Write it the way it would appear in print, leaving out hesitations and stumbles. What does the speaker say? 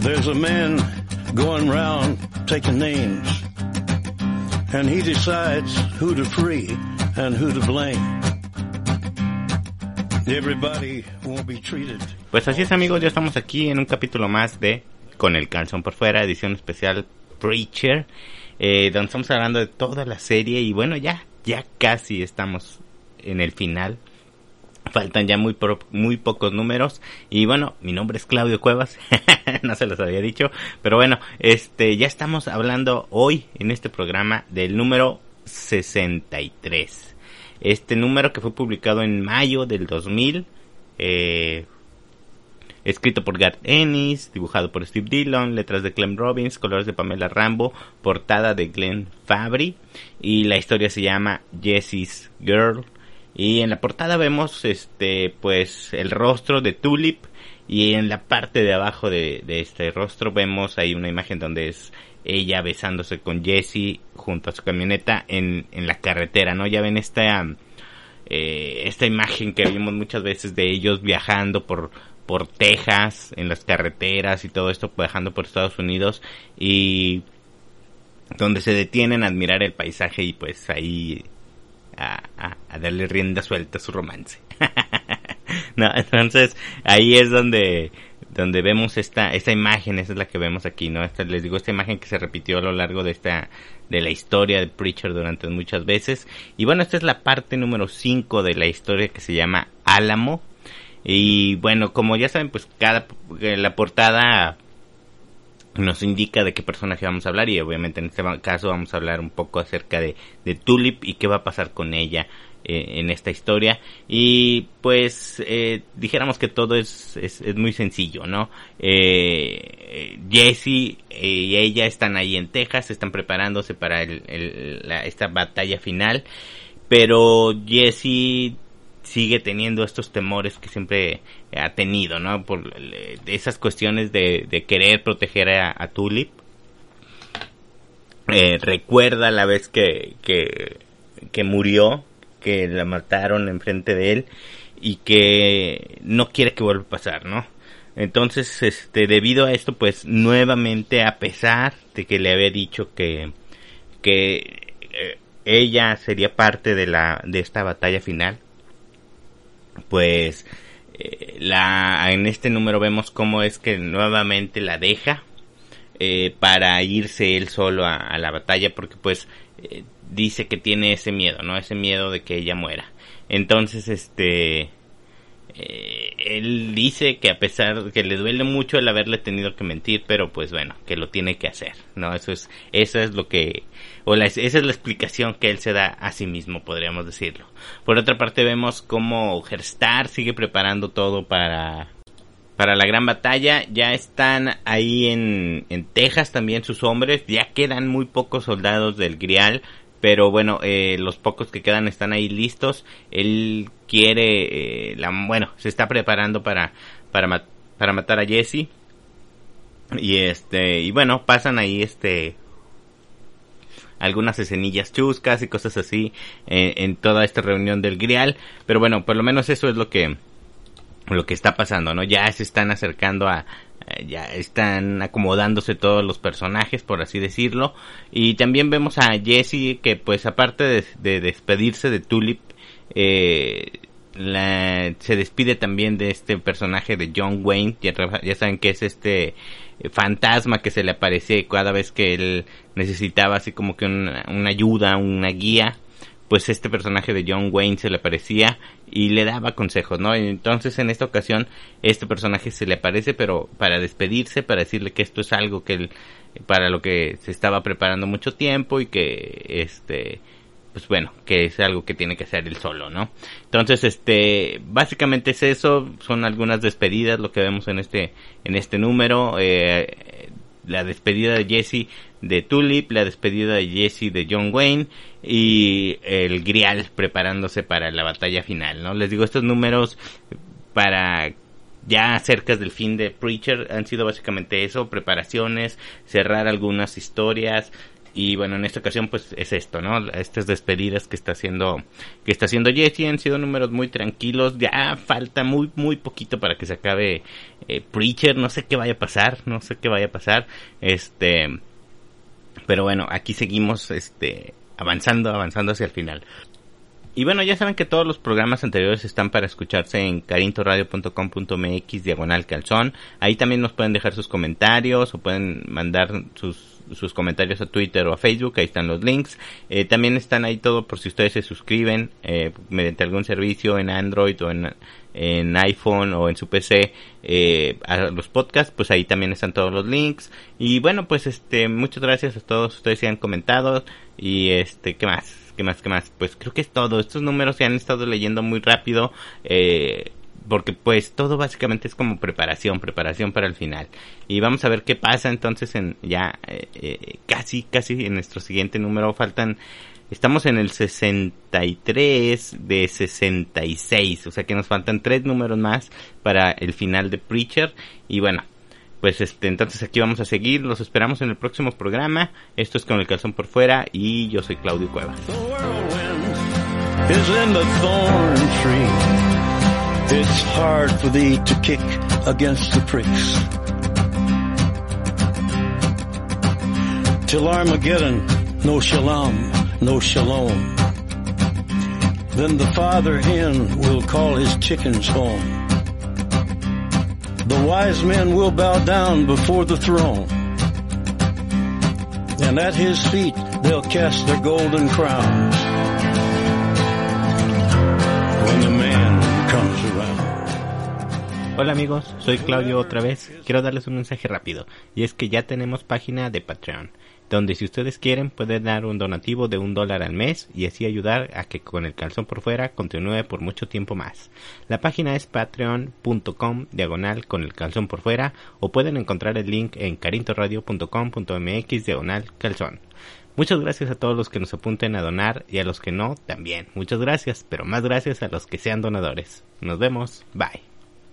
There's a man going round taking names, and he decides who to free and who to blame. Everybody won't be treated. Pues así es, amigos, ya estamos aquí en un capítulo más de Con el calzón por fuera, edición especial Preacher, donde estamos hablando de toda la serie y bueno, ya casi estamos en el final. Faltan ya muy pocos números. Y bueno, mi nombre es Claudio Cuevas. No se los había dicho. Pero bueno, ya estamos hablando hoy en este programa del número 63. Este número que fue publicado en mayo del 2000. Escrito por Garth Ennis, dibujado por Steve Dillon, letras de Clem Robbins, colores de Pamela Rambo, portada de Glenn Fabry. Y la historia se llama Jessie's Girl. Y en la portada vemos pues el rostro de Tulip, y en la parte de abajo de este rostro vemos ahí una imagen donde es ella besándose con Jessie junto a su camioneta en la carretera, ¿no? Ya ven esta imagen que vimos muchas veces de ellos viajando por Texas en las carreteras y todo esto, viajando por Estados Unidos, y donde se detienen a admirar el paisaje y pues ahí a darle rienda suelta a su romance. No, entonces ahí es donde vemos esta imagen. Esa es la que vemos aquí, ¿no? Les digo, esta imagen que se repitió a lo largo de la historia de Preacher durante muchas veces. Y bueno, esta es la parte número 5 de la historia, que se llama Álamo. Y bueno, como ya saben, pues la portada nos indica de qué personaje vamos a hablar, y obviamente en este caso vamos a hablar un poco acerca de Tulip y qué va a pasar con ella en esta historia. Y pues dijéramos que todo es muy sencillo, ¿no? Jessie y ella están ahí en Texas, están preparándose para esta batalla final, pero Jessie sigue teniendo estos temores que siempre ha tenido, ¿no? Por esas cuestiones de querer proteger a Tulip. Recuerda la vez que murió, que la mataron enfrente de él, y que no quiere que vuelva a pasar, ¿no? Entonces, debido a esto, pues nuevamente, a pesar de que le había dicho que ella sería parte de esta batalla final, pues en este número vemos cómo es que nuevamente la deja para irse él solo a la batalla, porque pues dice que tiene ese miedo, ¿no? Ese miedo de que ella muera. Entonces él dice que a pesar de que le duele mucho el haberle tenido que mentir, pero pues bueno, que lo tiene que hacer, ¿no? Eso es lo que, esa es la explicación que él se da a sí mismo, podríamos decirlo. Por otra parte, vemos cómo Herstar sigue preparando todo para la gran batalla. Ya están ahí en Texas también sus hombres, ya quedan muy pocos soldados del Grial, pero bueno, los pocos que quedan están ahí listos. Él quiere, se está preparando para matar a Jessie. Y bueno, pasan ahí algunas escenillas chuscas y cosas así en toda esta reunión del Grial. Pero bueno, por lo menos eso es lo que está pasando, ¿no? Ya se están acercando ya están acomodándose todos los personajes, por así decirlo. Y también vemos a Jessie, que pues aparte de despedirse de Tulip, se despide también de este personaje de John Wayne. Ya saben que es fantasma que se le aparece cada vez que él necesitaba así como que una ayuda, una guía. Pues este personaje de John Wayne se le aparecía y le daba consejos, ¿no? Entonces en esta ocasión este personaje se le aparece, pero para despedirse, para decirle que esto es algo que él, para lo que se estaba preparando mucho tiempo, y que pues bueno, que es algo que tiene que hacer él solo, ¿no? Entonces básicamente es eso, son algunas despedidas lo que vemos en este número. La despedida de Jessie de Tulip, la despedida de Jessie de John Wayne, y el Grial preparándose para la batalla final, ¿no? Les digo, estos números para ya cerca del fin de Preacher han sido básicamente eso, preparaciones, cerrar algunas historias, Y bueno, en esta ocasión pues es esto, ¿no? Estas despedidas que está haciendo Jesse han sido números muy tranquilos. Ya falta muy poquito para que se acabe Preacher. No sé qué vaya a pasar. Pero bueno, aquí seguimos avanzando hacia el final. Y bueno, ya saben que todos los programas anteriores están para escucharse en carintoradio.com.mx/calzón. Ahí también nos pueden dejar sus comentarios o pueden mandar sus comentarios a Twitter o a Facebook. Ahí están los links. También están ahí todo por si ustedes se suscriben mediante algún servicio en Android o en iPhone o en su PC a los podcasts. Pues ahí también están todos los links. Y bueno, pues muchas gracias a todos ustedes que han comentado. Y ¿qué más? Pues creo que es todo. Estos números se han estado leyendo muy rápido, porque pues todo básicamente es como preparación para el final. Y vamos a ver qué pasa entonces casi en nuestro siguiente número. Estamos en el 63 de 66, o sea que nos faltan 3 números más para el final de Preacher. Y bueno, pues entonces aquí vamos a seguir. Los esperamos en el próximo programa. Esto es Con el Calzón por Fuera y yo soy Claudio Cuevas. Is in the thorn tree. It's hard for thee to kick against the pricks. Till Armageddon, no shalom, no shalom. Then the father hen will call his chickens home. The wise men will bow down before the throne, and at his feet they'll cast their golden crowns when the man comes around. Hola amigos, soy Claudio otra vez. Quiero darles un mensaje rápido, y es que ya tenemos página de Patreon, donde si ustedes quieren pueden dar un donativo de $1 al mes y así ayudar a que Con el Calzón por Fuera continúe por mucho tiempo más. La página es patreon.com/Con el Calzón por Fuera, o pueden encontrar el link en carintoradio.com.mx/calzón. Muchas gracias a todos los que nos apunten a donar y a los que no también. Muchas gracias, pero más gracias a los que sean donadores. Nos vemos, bye.